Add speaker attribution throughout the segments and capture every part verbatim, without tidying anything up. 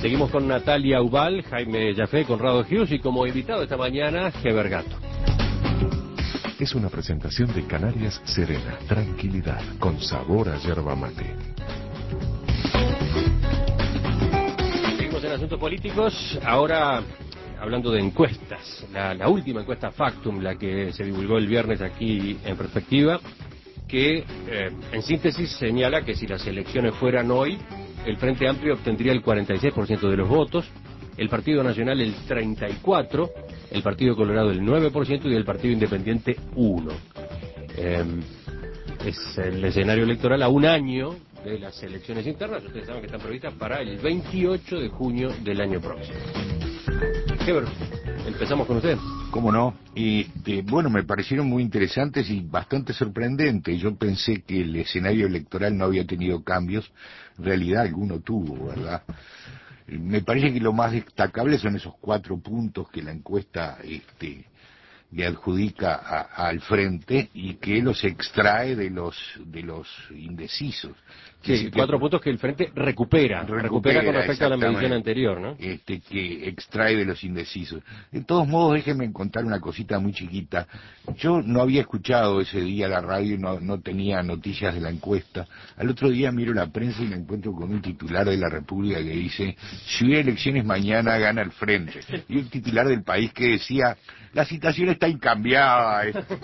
Speaker 1: Seguimos con Natalia Ubal, Jaime Yafé, Conrado Hughes y como invitado esta mañana, Heber Gato.
Speaker 2: Es una presentación de Canarias Serena, tranquilidad con sabor a yerba mate.
Speaker 1: Seguimos en asuntos políticos, ahora hablando de encuestas. La, la última encuesta Factum, la que se divulgó el viernes aquí en Perspectiva, que eh, en síntesis señala que si las elecciones fueran hoy, el Frente Amplio obtendría el cuarenta y seis por ciento de los votos, el Partido Nacional el treinta y cuatro por ciento, el Partido Colorado el nueve por ciento y el Partido Independiente uno por ciento. Eh, es el escenario electoral a un año de las elecciones internas. Ustedes saben que están previstas para el veintiocho de junio del año próximo. Heber, empezamos con usted.
Speaker 3: ¿Cómo no? Este, bueno, me parecieron muy interesantes y bastante sorprendentes. Yo pensé que el escenario electoral no había tenido cambios. En realidad alguno tuvo, ¿verdad? Me parece que lo más destacable son esos cuatro puntos que la encuesta este, le adjudica a, al frente y que los extrae de los de los indecisos.
Speaker 1: Sí, cuatro que, puntos que el frente recupera, recupera, recupera con respecto a la medición anterior, ¿no?
Speaker 3: Este, que extrae de los indecisos. De todos modos, déjenme contar una cosita muy chiquita. Yo no había escuchado ese día la radio, no, no tenía noticias de la encuesta. Al otro día miro la prensa y me encuentro con un titular de la República que dice: si hubiera elecciones mañana gana el frente. Y un titular del País que decía: la situación está incambiada.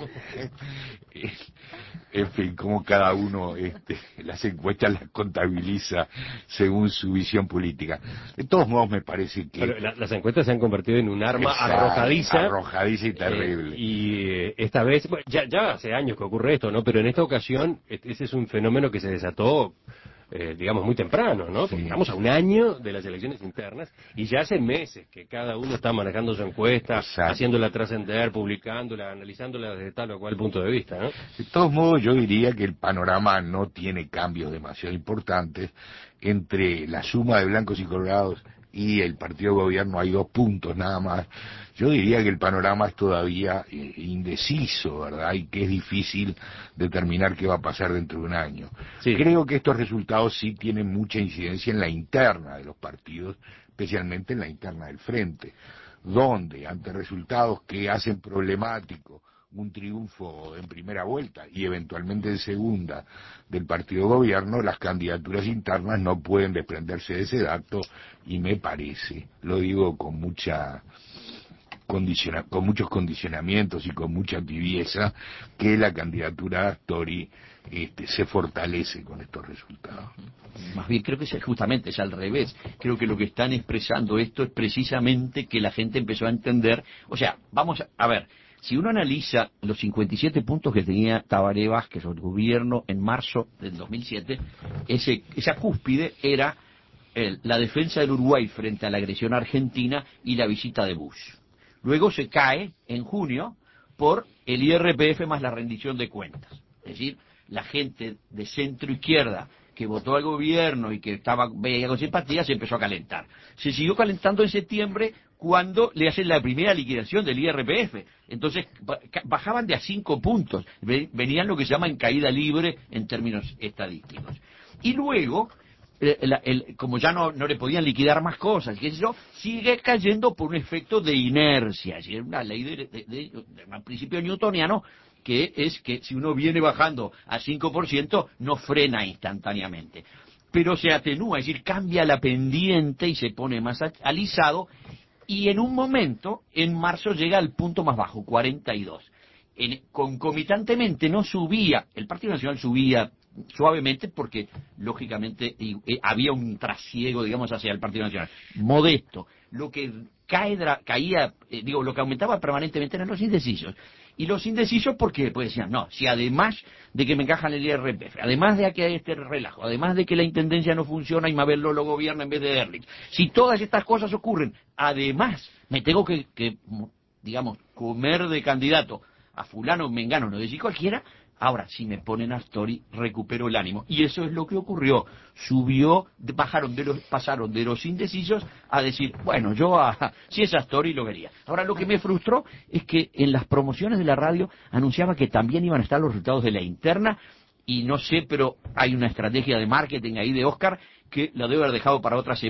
Speaker 3: En fin, como cada uno este, las encuestas las contabiliza según su visión política. De todos modos, me parece que...
Speaker 1: Pero la, las encuestas se han convertido en un arma
Speaker 3: Exacto,
Speaker 1: arrojadiza.
Speaker 3: Arrojadiza y terrible.
Speaker 1: Eh, y eh, esta vez, bueno, ya, ya hace años que ocurre esto, ¿no? Pero en esta ocasión, ese es un fenómeno que se desató... Eh, digamos, muy temprano, ¿no? Porque sí. Estamos a un año de las elecciones internas y ya hace meses que cada uno está manejando su encuesta, exacto, haciéndola trascender, publicándola, analizándola desde tal o cual punto de vista, ¿no?
Speaker 3: De todos modos, yo diría que el panorama no tiene cambios demasiado importantes. Entre la suma de blancos y colorados y el partido de gobierno hay dos puntos nada más. Yo diría que el panorama es todavía eh, indeciso, ¿verdad? Y que es difícil determinar qué va a pasar dentro de un año. Sí. Creo que estos resultados sí tienen mucha incidencia en la interna de los partidos, especialmente en la interna del frente, donde ante resultados que hacen problemático un triunfo en primera vuelta y eventualmente en segunda del partido gobierno, las candidaturas internas no pueden desprenderse de ese dato y me parece, lo digo con mucha condiciona, con muchos condicionamientos y con mucha tibieza, que la candidatura Tory este, se fortalece con estos resultados.
Speaker 4: Más bien creo que es justamente es al revés. Creo que lo que están expresando esto es precisamente que la gente empezó a entender, o sea, vamos a, a ver, si uno analiza los cincuenta y siete puntos que tenía Tabaré Vázquez o el gobierno en marzo del dos mil siete, ese, esa cúspide era el, la defensa del Uruguay frente a la agresión argentina y la visita de Bush. Luego se cae en junio por el I R P F más la rendición de cuentas. Es decir, la gente de centro izquierda que votó al gobierno y que estaba veía con simpatía se empezó a calentar. Se siguió calentando en septiembre cuando le hacen la primera liquidación del I R P F. Entonces bajaban de a cinco puntos. Venían lo que se llama en caída libre en términos estadísticos. Y luego, el, el, como ya no, no le podían liquidar más cosas, que eso sigue cayendo por un efecto de inercia. Es decir, una ley de, de, de, de, de un principio newtoniano, que es que si uno viene bajando a cinco por ciento no frena instantáneamente, pero se atenúa, es decir, cambia la pendiente y se pone más alisado, y en un momento, en marzo, llega al punto más bajo, cuarenta y dos. En, concomitantemente no subía, el Partido Nacional subía suavemente porque, lógicamente, y, y, había un trasiego, digamos, hacia el Partido Nacional, modesto. Lo que cae, caía, eh, digo, lo que aumentaba permanentemente eran los indecisos. Y los indecisos, ¿por qué? Pues decían, no, si además de que me encajan el I R P F, además de que hay este relajo, además de que la intendencia no funciona y Mabel Lolo gobierna en vez de Ehrlich, si todas estas cosas ocurren, además me tengo que, que digamos, comer de candidato a fulano, mengano, no decir cualquiera, ahora, si me ponen a Story, recupero el ánimo. Y eso es lo que ocurrió. Subió, bajaron de los, pasaron de los indecisos a decir, bueno, yo a, si es a Story lo vería. Ahora, lo que me frustró es que en las promociones de la radio anunciaba que también iban a estar los resultados de la interna, y no sé, pero hay una estrategia de marketing ahí de Oscar que la debe haber dejado para otra semana.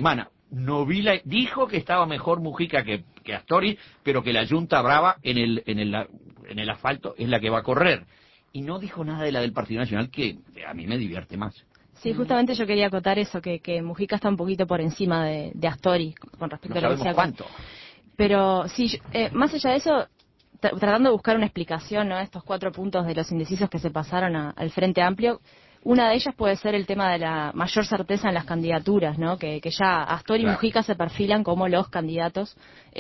Speaker 4: no vi la, dijo que estaba mejor Mujica que, que Astori, pero que la Yunta Brava en el, en el, en el asfalto es la que va a correr. Y no dijo nada de la del Partido Nacional, que a mí me divierte más.
Speaker 5: Sí, justamente yo quería acotar eso, que, que Mujica está un poquito por encima de, de Astori con respecto
Speaker 4: no
Speaker 5: a lo que
Speaker 4: sabemos
Speaker 5: sea.
Speaker 4: cuánto.
Speaker 5: Pero sí, eh, más allá de eso, tra- tratando de buscar una explicación, ¿no?, a estos cuatro puntos de los indecisos que se pasaron a, al Frente Amplio, una de ellas puede ser el tema de la mayor certeza en las candidaturas, ¿no?, que, que ya Astori
Speaker 3: Claro.
Speaker 5: y Mujica se perfilan como los candidatos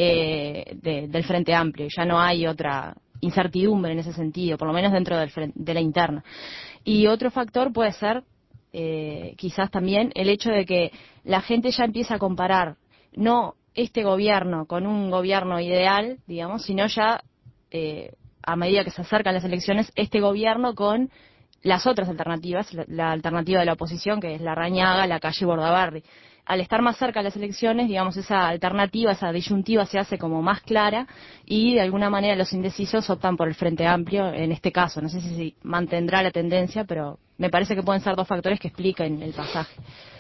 Speaker 5: eh, de, del Frente Amplio, ya no hay otra incertidumbre en ese sentido, por lo menos dentro del fren- de la interna. Y otro factor puede ser eh, quizás también el hecho de que la gente ya empieza a comparar no este gobierno con un gobierno ideal, digamos, sino ya eh, a medida que se acercan las elecciones, este gobierno con las otras alternativas, la, la alternativa de la oposición, que es la Rañaga, la calle Bordaberry. Al estar más cerca de las elecciones, digamos, esa alternativa, esa disyuntiva se hace como más clara y de alguna manera los indecisos optan por el Frente Amplio en este caso. No sé si, si mantendrá la tendencia, pero me parece que pueden ser dos factores que expliquen el pasaje.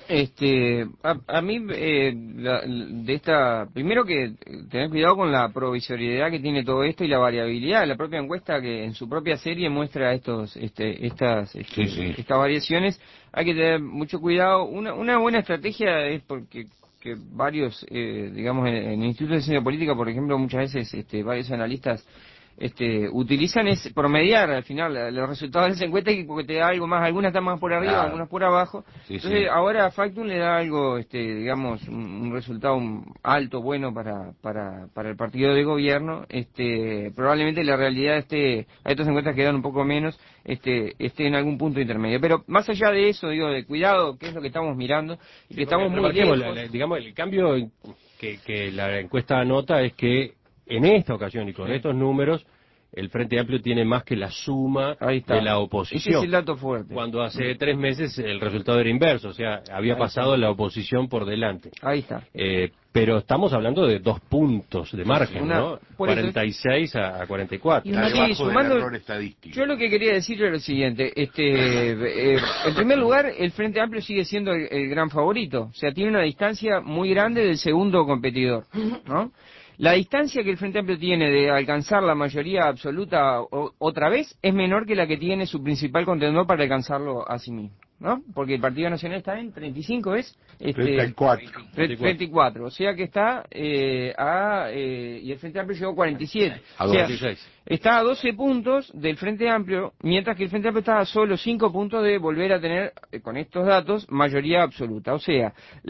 Speaker 6: Este, a, a mí, eh, la- de esta, primero que tener cuidado con la provisoriedad que tiene todo esto y la variabilidad. La propia encuesta que en su propia serie muestra estos, este, estas, este,
Speaker 3: Sí, sí.
Speaker 6: estas variaciones. Hay que tener mucho cuidado. Una, una buena estrategia es porque que varios, eh, digamos, en, en el Instituto de Ciencia Política, por ejemplo, muchas veces, este, varios analistas este, utilizan es promediar al final la- los resultados de esa encuesta y porque te da algo más, algunas están más por arriba,
Speaker 3: Claro.
Speaker 6: algunas por abajo.
Speaker 3: Sí,
Speaker 6: Entonces
Speaker 3: sí.
Speaker 6: ahora Factum le da algo, este, digamos, un, un resultado alto, bueno para, para, para el partido de gobierno. Este, probablemente la realidad esté, a estas encuestas que dan un poco menos, este, esté en algún punto intermedio. Pero más allá de eso, digo, de cuidado, que es lo que estamos mirando, y que estamos muy
Speaker 1: Remarquemos,
Speaker 6: lejos.
Speaker 1: la- la- digamos, el cambio que, que la encuesta anota es que en esta ocasión y con
Speaker 6: Sí.
Speaker 1: estos números, el Frente Amplio tiene más que la suma
Speaker 6: Ahí está.
Speaker 1: de la
Speaker 6: Ese
Speaker 1: oposición.
Speaker 6: es el dato fuerte.
Speaker 1: Cuando hace tres meses el resultado era inverso, o sea, había
Speaker 6: Ahí
Speaker 1: pasado
Speaker 6: está.
Speaker 1: la oposición por delante.
Speaker 6: Ahí está.
Speaker 1: Eh, pero estamos hablando de dos puntos de margen,
Speaker 6: Una-
Speaker 1: ¿no?
Speaker 6: por eso-
Speaker 1: cuarenta y seis a cuarenta y cuatro.
Speaker 5: Y
Speaker 3: Está
Speaker 5: uno-
Speaker 6: Sí,
Speaker 3: debajo
Speaker 6: sumando-
Speaker 3: del error estadístico.
Speaker 6: Yo lo que quería decir era lo siguiente, este, eh, en primer lugar, el Frente Amplio sigue siendo el, el gran favorito, o sea, tiene una distancia muy grande del segundo competidor, ¿no? La distancia que el Frente Amplio tiene de alcanzar la mayoría absoluta o- otra vez es menor que la que tiene su principal contendor para alcanzarlo a sí mismo, ¿no? Porque el Partido Nacional está en treinta y cinco, ¿es? Este,
Speaker 3: treinta y cuatro.
Speaker 6: tre- treinta y cuatro, o sea que está eh, a... eh, y el Frente Amplio llegó a cuarenta y siete.
Speaker 3: A
Speaker 6: O sea,
Speaker 1: veintiséis.
Speaker 6: está a doce puntos del Frente Amplio, mientras que el Frente Amplio está a solo cinco puntos de volver a tener, eh, con estos datos, mayoría absoluta. O sea,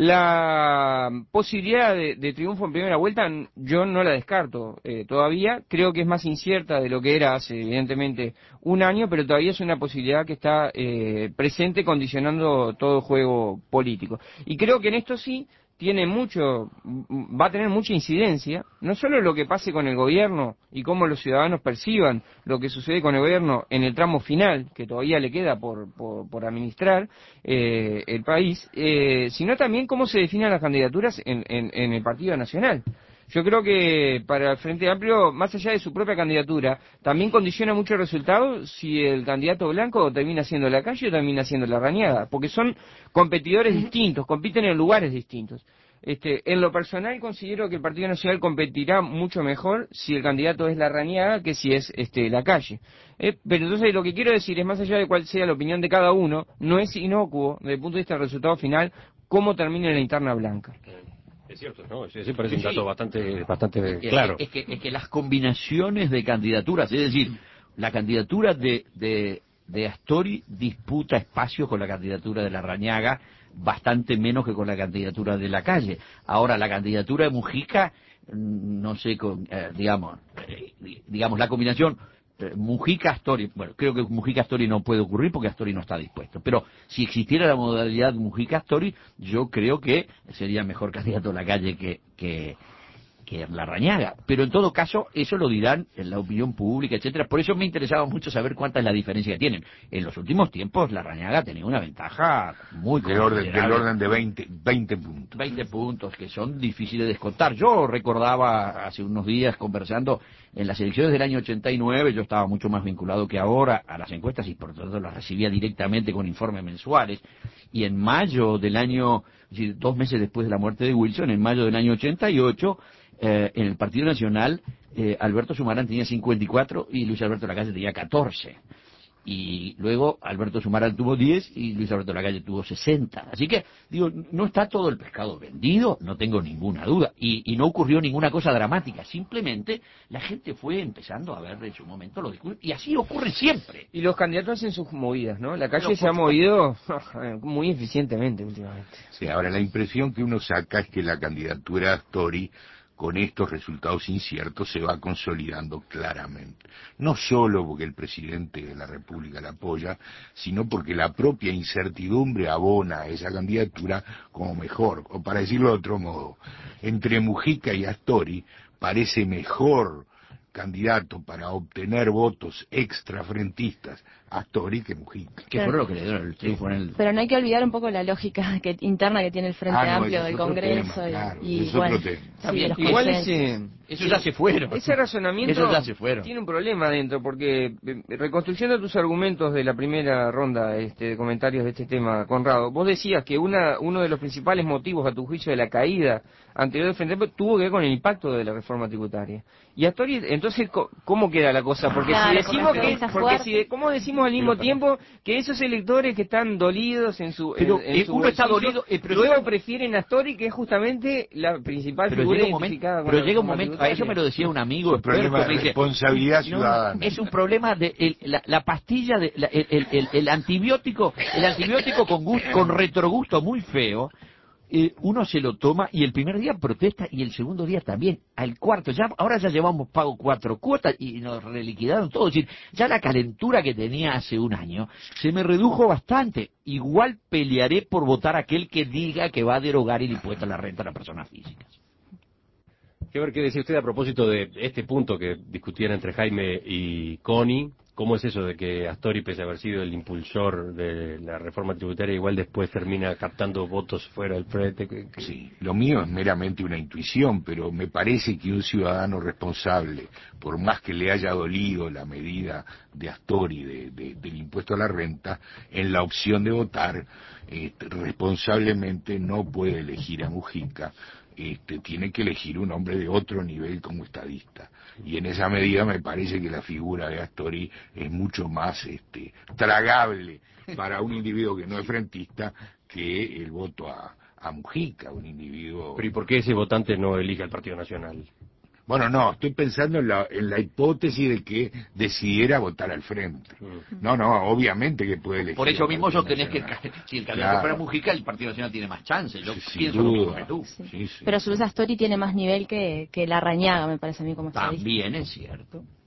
Speaker 6: la posibilidad de, de triunfo en primera vuelta n- yo no la descarto eh, todavía. Creo que es más incierta de lo que era hace, evidentemente, un año, pero todavía es una posibilidad que está eh, presente condicionando todo el juego político. Y creo que en esto sí tiene mucho, va a tener mucha incidencia, no solo lo que pase con el gobierno y cómo los ciudadanos perciban lo que sucede con el gobierno en el tramo final, que todavía le queda por, por, por administrar eh, el país, eh, sino también cómo se definen las candidaturas en, en, en el Partido Nacional. Yo creo que para el Frente Amplio, más allá de su propia candidatura, también condiciona mucho el resultado si el candidato blanco termina siendo la Calle o termina siendo la Rañaga, porque son competidores distintos, compiten en lugares distintos. Este, en lo personal considero que el Partido Nacional competirá mucho mejor si el candidato es la Rañaga que si es este, la Calle. Eh, pero entonces lo que quiero decir es, más allá de cuál sea la opinión de cada uno, no es inocuo, desde el punto de vista del resultado final, cómo termine la interna blanca.
Speaker 1: Es cierto, ¿no? Ese ese parece
Speaker 4: Sí,
Speaker 1: un dato
Speaker 4: sí.
Speaker 1: bastante, bastante
Speaker 4: Es,
Speaker 1: claro.
Speaker 4: es que, es que las combinaciones de candidaturas, es decir, la candidatura de, de, de Astori disputa espacios con la candidatura de la Rañaga, bastante menos que con la candidatura de la Calle. Ahora, la candidatura de Mujica, mm, no sé, con, eh, digamos, eh, digamos, la combinación eh, Mujica-Astori, bueno, creo que Mujica-Astori no puede ocurrir porque Astori no está dispuesto, pero si existiera la modalidad Mujica-Astori, yo creo que sería mejor candidato a la Calle que, que, que la Rañaga, pero en todo caso eso lo dirán en la opinión pública, etcétera. Por eso me interesaba mucho saber cuánta es la diferencia que tienen. En los últimos tiempos la Rañaga tenía una ventaja muy
Speaker 3: Del orden, del
Speaker 4: considerable.
Speaker 3: orden de veinte, veinte puntos.
Speaker 4: veinte puntos que son difíciles de descontar. Yo recordaba hace unos días conversando En las elecciones del año ochenta y nueve yo estaba mucho más vinculado que ahora a las encuestas y por lo tanto las recibía directamente con informes mensuales. Y en mayo del año, es decir, dos meses después de la muerte de Wilson, en mayo del año ochenta y ocho, eh, en el Partido Nacional, eh, Alberto Sumarán tenía cincuenta y cuatro y Luis Alberto Lacalle tenía catorce. Y luego Alberto Sumarán tuvo diez y Luis Alberto Lacalle tuvo sesenta. Así que, digo, no está todo el pescado vendido, no tengo ninguna duda. Y, y no ocurrió ninguna cosa dramática. Simplemente la gente fue empezando a ver en su momento los discursos. Y así ocurre siempre.
Speaker 6: Y los candidatos hacen sus movidas, ¿no? La calle
Speaker 4: Pero,
Speaker 6: se ha
Speaker 4: por
Speaker 6: movido muy eficientemente últimamente.
Speaker 3: Sí, ahora la impresión que uno saca es que la candidatura de Astori, con estos resultados inciertos, se va consolidando claramente. No solo porque el presidente de la República la apoya, sino porque la propia incertidumbre abona a esa candidatura como mejor. O para decirlo de otro modo, entre Mujica y Astori parece mejor candidato para obtener votos extrafrentistas Astori que Mujica.
Speaker 4: Que fue lo que le dieron el triunfo en el...
Speaker 5: Pero no hay que olvidar un poco la lógica que, interna que tiene el Frente
Speaker 3: Ah, no,
Speaker 5: Amplio
Speaker 3: ese es
Speaker 5: del
Speaker 3: otro
Speaker 5: Congreso.
Speaker 3: tema,
Speaker 5: y,
Speaker 3: claro,
Speaker 5: y,
Speaker 3: ese es
Speaker 5: bueno,
Speaker 3: otro tema.
Speaker 5: sí,
Speaker 4: También,
Speaker 5: los
Speaker 6: igual
Speaker 5: consensos.
Speaker 6: ese,
Speaker 4: Eso ya se fueron.
Speaker 6: ese razonamiento
Speaker 4: Eso ya se fueron.
Speaker 6: tiene un problema dentro, porque eh, reconstruyendo tus argumentos de la primera ronda este, de comentarios de este tema, Conrado, vos decías que una, uno de los principales motivos, a tu juicio, de la caída anterior del Frente Amplio tuvo que ver con el impacto de la reforma tributaria. Y Astori, entonces, ¿cómo queda la cosa? Porque
Speaker 5: Claro,
Speaker 6: si decimos
Speaker 5: porque
Speaker 6: que,
Speaker 5: esa
Speaker 6: porque
Speaker 5: fuerte.
Speaker 6: si, ¿cómo decimos al mismo tiempo que esos electores que están dolidos en su,
Speaker 4: Pero,
Speaker 6: en, en
Speaker 4: eh,
Speaker 6: su
Speaker 4: uno está
Speaker 6: bolsillo,
Speaker 4: dolido, eh, pero
Speaker 6: luego
Speaker 4: llega-
Speaker 6: prefieren a Astori, que es justamente la principal
Speaker 4: Pero
Speaker 6: figura
Speaker 4: llega un momento,
Speaker 6: identificada con
Speaker 4: pero
Speaker 6: la
Speaker 4: llega un
Speaker 6: reforma
Speaker 4: momento, a
Speaker 6: tributaria?
Speaker 4: eso me lo decía un amigo
Speaker 3: Un
Speaker 4: experto,
Speaker 3: problema de
Speaker 4: me dice,
Speaker 3: responsabilidad
Speaker 4: no,
Speaker 3: ciudadana.
Speaker 4: es un problema de el- la, la pastilla de la- el, el- el- el antibiótico, el antibiótico con gusto, con retrogusto muy feo. Eh, uno se lo toma y el primer día protesta y el segundo día también, al cuarto, ya ahora ya llevamos pago cuatro cuotas y nos reliquidaron todo, es decir, ya la calentura que tenía hace un año se me redujo bastante. Igual pelearé por votar a aquel que diga que va a derogar el impuesto a la renta a las personas físicas.
Speaker 1: ¿Qué ver qué decía usted a propósito de este punto que discutían entre Jaime y Connie? ¿Cómo es eso de que Astori, pese a haber sido el impulsor de la reforma tributaria, igual después termina captando votos fuera del frente? Que- que-
Speaker 3: Sí, lo mío es meramente una intuición, pero me parece que un ciudadano responsable, por más que le haya dolido la medida de Astori de, de, del impuesto a la renta, en la opción de votar, este, responsablemente no puede elegir a Mujica, este, tiene que elegir un hombre de otro nivel como estadista. Y en esa medida me parece que la figura de Astori es mucho más este, tragable para un individuo que no es frentista que el voto a, a Mujica, un individuo...
Speaker 1: Pero ¿y por qué ese votante no elige al Partido Nacional?
Speaker 3: Bueno, no, estoy pensando en la, en la hipótesis de que decidiera votar al frente. No, no, obviamente que puede elegir.
Speaker 4: Por eso
Speaker 3: al
Speaker 4: mismo
Speaker 3: Partido
Speaker 4: sostenés que el,
Speaker 3: Nacional.
Speaker 4: ca- si el candidato
Speaker 3: Claro.
Speaker 4: fuera Mujica, el Partido Nacional tiene más chances. Yo
Speaker 3: Sí, sin
Speaker 4: pienso lo mismo
Speaker 3: duda.
Speaker 4: que tú.
Speaker 5: Sí.
Speaker 3: Sí, sí.
Speaker 5: Pero a su vez Astori tiene más nivel que, que Larrañaga, me parece a mí, como estadista.
Speaker 4: También es cierto.